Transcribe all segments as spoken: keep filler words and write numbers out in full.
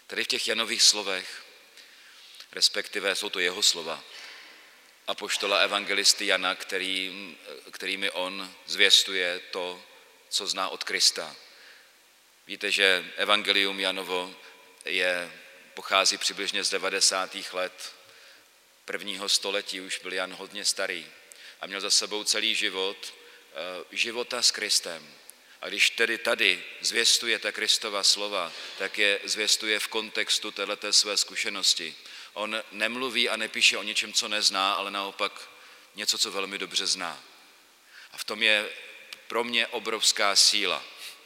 Tady v těch Janových slovech, respektive jsou to jeho slova, apoštola evangelisty Jana, který, kterými on zvěstuje to, co zná od Krista. Víte, že evangelium Janovo je, pochází přibližně z devadesátých let prvního století, už byl Jan hodně starý a měl za sebou celý život života s Kristem. A když tedy tady zvěstuje ta Kristova slova, tak je zvěstuje v kontextu téhleté své zkušenosti. On nemluví a nepíše o něčem, co nezná, ale naopak něco, co velmi dobře zná. A v tom je pro mě obrovská síla.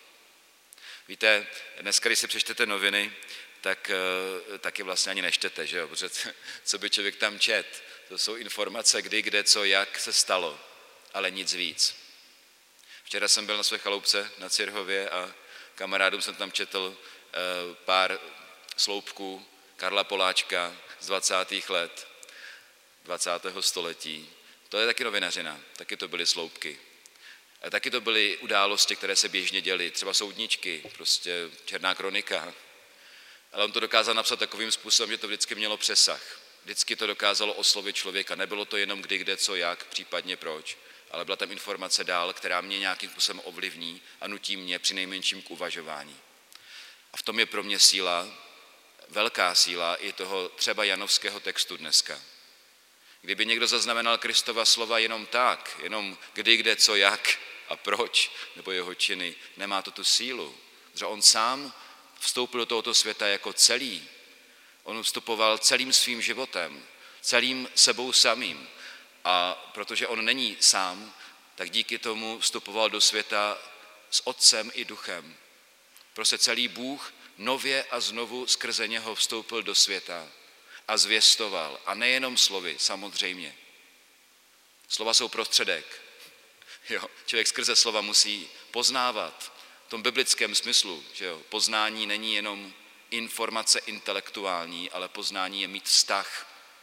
Víte, dneska, když si přečtete noviny, tak taky vlastně ani nečtete, že jo? Protože co by člověk tam čet? To jsou informace, kdy, kde, co, jak se stalo, ale nic víc. Včera jsem byl na své chaloupce na Cyrhově a kamarádům jsem tam četl pár sloupků Karla Poláčka z dvacátých let, dvacátého století. To je taky novinařina, taky to byly sloupky. A taky to byly události, které se běžně děly, třeba soudničky, prostě černá kronika. Ale on to dokázal napsat takovým způsobem, že to vždycky mělo přesah. Vždycky to dokázalo oslovit člověka. Nebylo to jenom kdy, kde, co, jak, případně proč, ale byla tam informace dál, která mě nějakým způsobem ovlivní a nutí mě přinejmenším k uvažování. A v tom je pro mě síla, velká síla i toho třeba janovského textu dneska. Kdyby někdo zaznamenal Kristova slova jenom tak, jenom kdy, kde, co, jak a proč, nebo jeho činy, nemá to tu sílu. Protože on sám vstoupil do tohoto světa jako celý. On vstupoval celým svým životem, celým sebou samým. A protože on není sám, tak díky tomu vstupoval do světa s Otcem i Duchem. Prostě celý Bůh nově a znovu skrze něho vstoupil do světa a zvěstoval. A nejenom slovy, samozřejmě. Slova jsou prostředek. Jo, člověk skrze slova musí poznávat v tom biblickém smyslu, že jo, poznání není jenom informace intelektuální, ale poznání je mít vztah.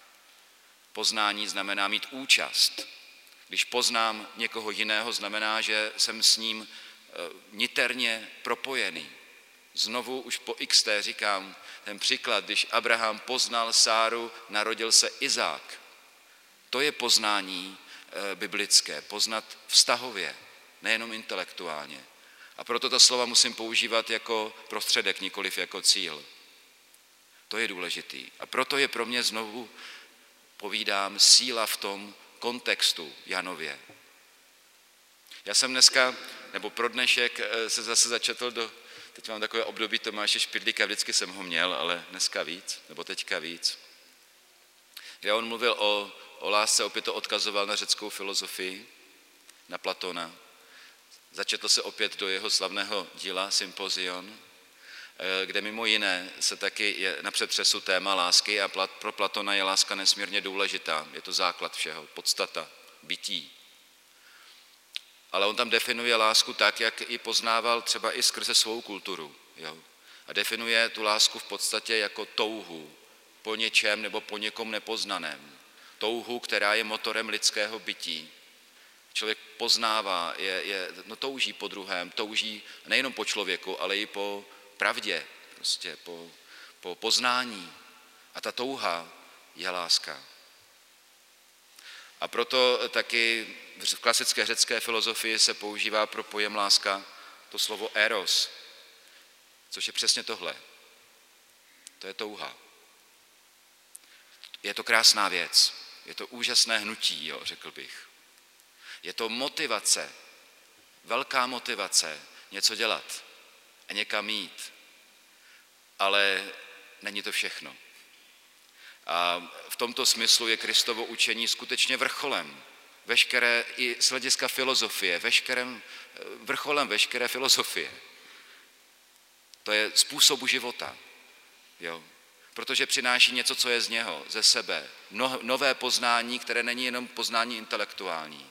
Poznání znamená mít účast. Když poznám někoho jiného, znamená, že jsem s ním niterně propojený. Znovu už po xté říkám ten příklad, když Abraham poznal Sáru, narodil se Izák. To je poznání biblické, poznat vztahově, nejenom intelektuálně. A proto ta slova musím používat jako prostředek, nikoliv jako cíl. To je důležitý. A proto je pro mě znovu, povídám, síla v tom kontextu Janově. Já jsem dneska, nebo pro dnešek se zase začetl do, teď mám takové období Tomáše Špidlíka, vždycky jsem ho měl, ale dneska víc, nebo teďka víc. Kde on mluvil o, o lásce, opět to odkazoval na řeckou filozofii, na Platona. Začetl se opět do jeho slavného díla Symposion, kde mimo jiné se taky je na přetřesu téma lásky a pro Platona je láska nesmírně důležitá. Je to základ všeho, podstata, bytí. Ale on tam definuje lásku tak, jak ji poznával třeba i skrze svou kulturu. Jo? A definuje tu lásku v podstatě jako touhu po něčem nebo po někom nepoznaném. Touhu, která je motorem lidského bytí. Člověk poznává, je, je, no touží po druhém, touží nejenom po člověku, ale i po pravdě, prostě po, po poznání. A ta touha je láska. A proto taky v klasické řecké filozofii se používá pro pojem láska to slovo eros, což je přesně tohle. To je touha. Je to krásná věc, je to úžasné hnutí, jo, řekl bych. Je to motivace, velká motivace něco dělat a někam jít, ale není to všechno. A v tomto smyslu je Kristovo učení skutečně vrcholem veškeré, i z hlediska filozofie, veškerém, vrcholem veškeré filozofie. To je způsobu života, jo. Protože přináší něco, co je z něho, ze sebe. No, nové poznání, které není jenom poznání intelektuální.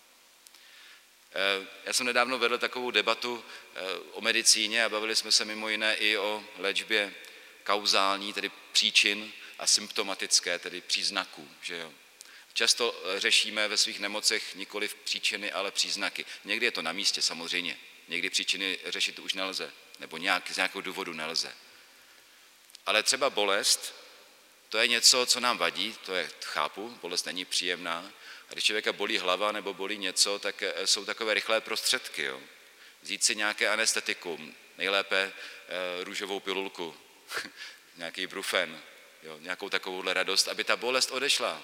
Já jsem nedávno vedl takovou debatu o medicíně a bavili jsme se mimo jiné i o léčbě kauzální, tedy příčin, a symptomatické, tedy příznaků. Že jo? Často řešíme ve svých nemocech nikoliv příčiny, ale příznaky. Někdy je to na místě samozřejmě, někdy příčiny řešit už nelze, nebo nějak, z nějakého důvodu nelze. Ale třeba bolest, to je něco, co nám vadí, to je, chápu, bolest není příjemná. A když člověka bolí hlava nebo bolí něco, tak jsou takové rychlé prostředky. Jo. Vzít si nějaké anestetikum, nejlépe e, růžovou pilulku, nějaký brufen, jo, nějakou takovouhle radost, aby ta bolest odešla.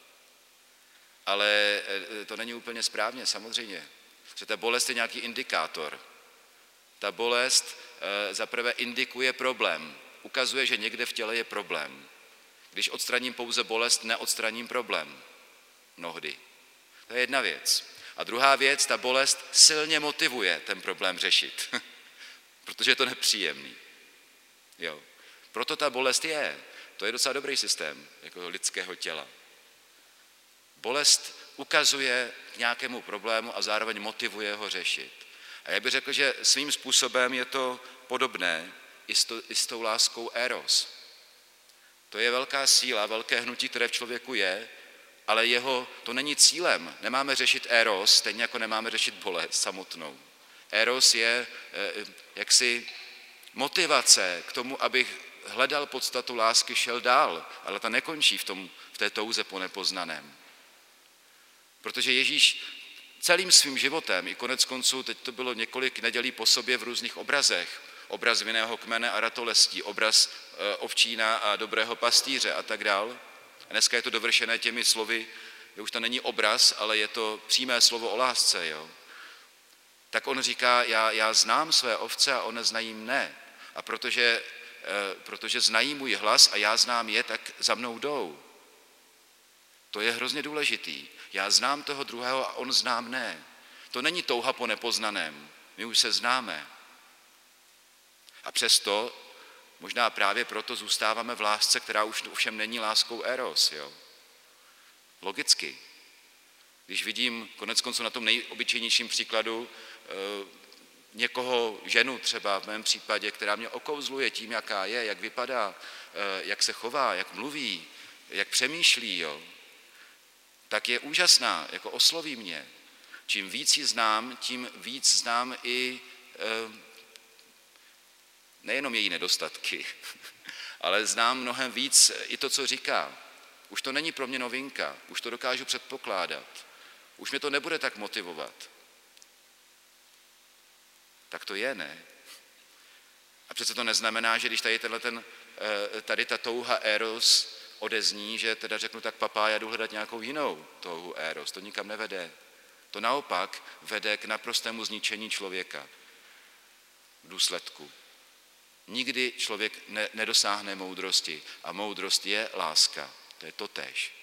Ale e, to není úplně správně, samozřejmě. Že ta bolest je nějaký indikátor. Ta bolest e, zaprvé indikuje problém. Ukazuje, že někde v těle je problém. Když odstraním pouze bolest, neodstraním problém. Mnohdy. To je jedna věc. A druhá věc, ta bolest silně motivuje ten problém řešit. Protože je to nepříjemný. Jo. Proto ta bolest je. To je docela dobrý systém jako lidského těla. Bolest ukazuje k nějakému problému a zároveň motivuje ho řešit. A já bych řekl, že svým způsobem je to podobné i s, to, i s tou láskou eros. To je velká síla, velké hnutí, které v člověku je, ale jeho, to není cílem. Nemáme řešit eros, stejně jako nemáme řešit bolest samotnou. Eros je eh, jaksi motivace k tomu, abych hledal podstatu lásky, šel dál, ale ta nekončí v, tom, v té touze po nepoznaném. Protože Ježíš celým svým životem, i konec konců, teď to bylo několik nedělí po sobě v různých obrazech, obraz vinného kmene a ratolestí, obraz e, ovčína a dobrého pastýře a tak dál. A dneska je to dovršené těmi slovy, že už to není obraz, ale je to přímé slovo o lásce. Jo? Tak on říká, já, já znám své ovce a one znají mne. A protože, e, protože znají můj hlas a já znám je, tak za mnou jdou. To je hrozně důležitý. Já znám toho druhého a on zná mne. To není touha po nepoznaném. My už se známe. A přesto, možná právě proto zůstáváme v lásce, která už ovšem není láskou eros. Jo? Logicky. Když vidím konec konců na tom nejobyčejnějším příkladu e, někoho, ženu třeba v mém případě, která mě okouzluje tím, jaká je, jak vypadá, e, jak se chová, jak mluví, jak přemýšlí, jo? Tak je úžasná, jako osloví mě. Čím víc ji znám, tím víc znám i e, nejenom její nedostatky, ale znám mnohem víc i to, co říká. Už to není pro mě novinka, už to dokážu předpokládat. Už mě to nebude tak motivovat. Tak to je, ne? A přece to neznamená, že když tady, tenhle ten, tady ta touha eros odezní, že teda řeknu, tak papá, já jdu hledat nějakou jinou touhu eros. To nikam nevede. To naopak vede k naprostému zničení člověka v důsledku. Nikdy člověk ne, nedosáhne moudrosti a moudrost je láska. To je totéž.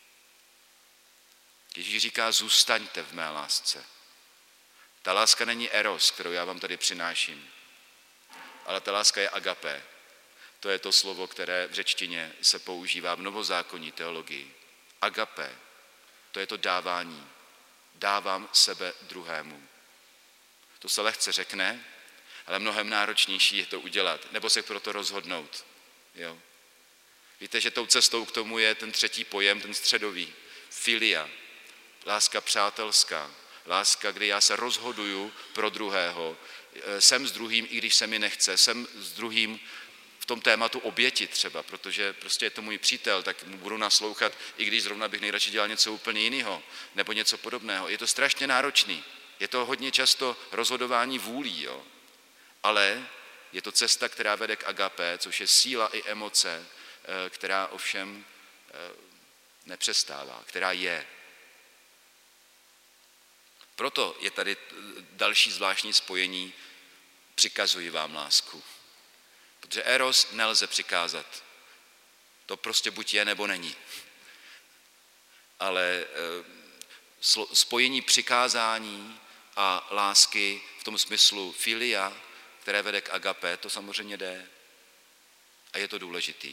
Ježíš říká, zůstaňte v mé lásce. Ta láska není eros, kterou já vám tady přináším, ale ta láska je agapé. To je to slovo, které v řečtině se používá v novozákonní teologii. Agapé, to je to dávání. Dávám sebe druhému. To se lehce řekne, ale mnohem náročnější je to udělat, nebo se pro to rozhodnout. Jo. Víte, že tou cestou k tomu je ten třetí pojem, ten středový, filia, láska přátelská, láska, kdy já se rozhoduju pro druhého, jsem s druhým, i když se mi nechce, jsem s druhým v tom tématu oběti třeba, protože prostě je to můj přítel, tak mu budu naslouchat, i když zrovna bych nejradši dělal něco úplně jiného, nebo něco podobného. Je to strašně náročný, je to hodně často rozhodování vůlí, jo. Ale je to cesta, která vede k agapé, což je síla i emoce, která ovšem nepřestává, která je. Proto je tady další zvláštní spojení, přikazuji vám lásku. Protože eros nelze přikázat. To prostě buď je, nebo není. Ale spojení přikázání a lásky v tom smyslu filia, které vede k agapé, to samozřejmě jde. A je to důležitý.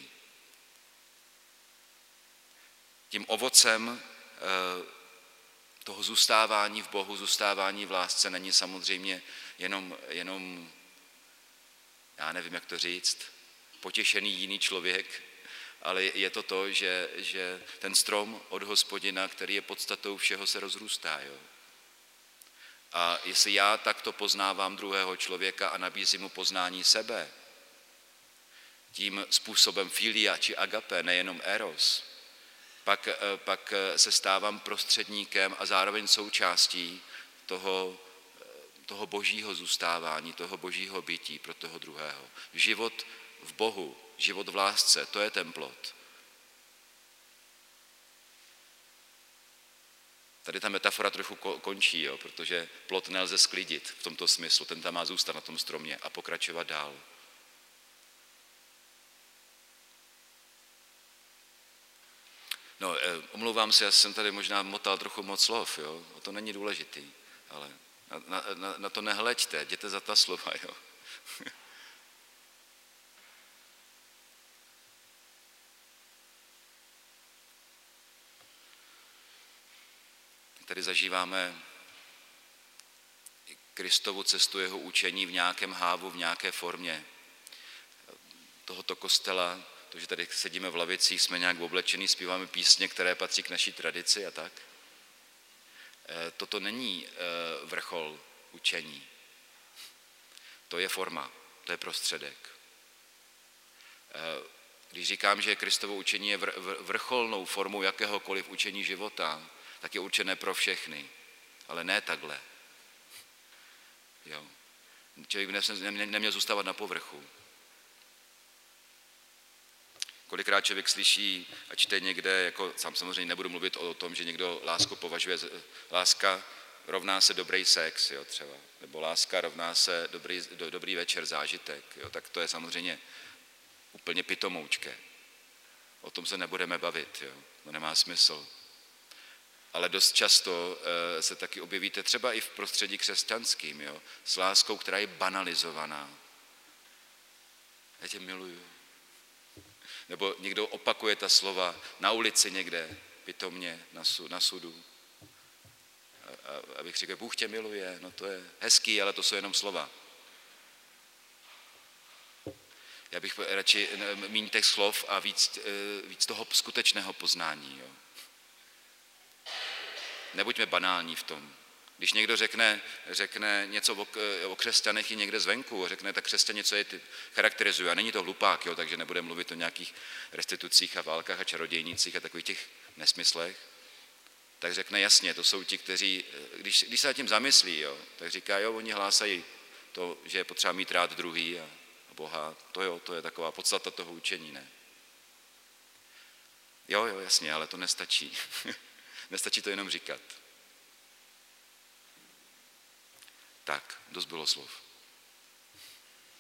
Tím ovocem toho zůstávání v Bohu, zůstávání v lásce není samozřejmě jenom, jenom já nevím, jak to říct, potěšený jiný člověk, ale je to to, že, že ten strom od Hospodina, který je podstatou všeho, se rozrůstá. Jo? A jestli já takto poznávám druhého člověka a nabízím mu poznání sebe, tím způsobem filia či agape, nejenom eros, pak, pak se stávám prostředníkem a zároveň součástí toho, toho božího zůstávání, toho božího bytí pro toho druhého. Život v Bohu, život v lásce, to je ten plod. Tady ta metafora trochu končí, jo, protože plod nelze sklidit v tomto smyslu, ten tam má zůstat na tom stromě a pokračovat dál. No, omlouvám se, já jsem tady možná motal trochu moc slov, jo, to není důležitý, ale na, na, na to nehleďte, jděte za ta slova, jo. Tady zažíváme Kristovu cestu, jeho učení v nějakém hávu, v nějaké formě tohoto kostela, to, že tady sedíme v lavicích, jsme nějak oblečení, zpíváme písně, které patří k naší tradici a tak. Toto není vrchol učení. To je forma, to je prostředek. Když říkám, že Kristovo učení je vrcholnou formou jakéhokoliv učení života, tak je určené pro všechny, ale ne takhle. Jo. Člověk by neměl zůstávat na povrchu. Kolikrát člověk slyší a čte někde, jako sám samozřejmě nebudu mluvit o tom, že někdo lásku považuje, láska rovná se dobrý sex, jo, třeba, nebo láska rovná se dobrý, do, dobrý večer, zážitek, jo, tak to je samozřejmě úplně pitomoučké. O tom se nebudeme bavit, jo, to nemá smysl. Ale dost často e, se taky objevíte třeba i v prostředí křesťanským, jo, s láskou, která je banalizovaná. Já tě miluju. Nebo někdo opakuje ta slova na ulici někde, pitomně, na, su, na sudu. A, a, abych říkal, Bůh tě miluje, no to je hezký, ale to jsou jenom slova. Já bych radši míň těch slov a víc, víc toho skutečného poznání. Jo. Nebuďme banální v tom. Když někdo řekne, řekne něco o, o křesťanech i někde zvenku, řekne, tak křesťané, co je ty charakterizuje, a není to hlupák, jo, takže nebude mluvit o nějakých restitucích a válkách a čarodějnicích a takových těch nesmyslech, tak řekne jasně, to jsou ti, kteří, když, když se nad tím zamyslí, jo, tak říká, jo, oni hlásají to, že je potřeba mít rád druhý a, a Boha, to jo, to je taková podstata toho učení, ne? Jo, jo, jasně, ale to nestačí. Nestačí to jenom říkat. Tak, dost bylo slov.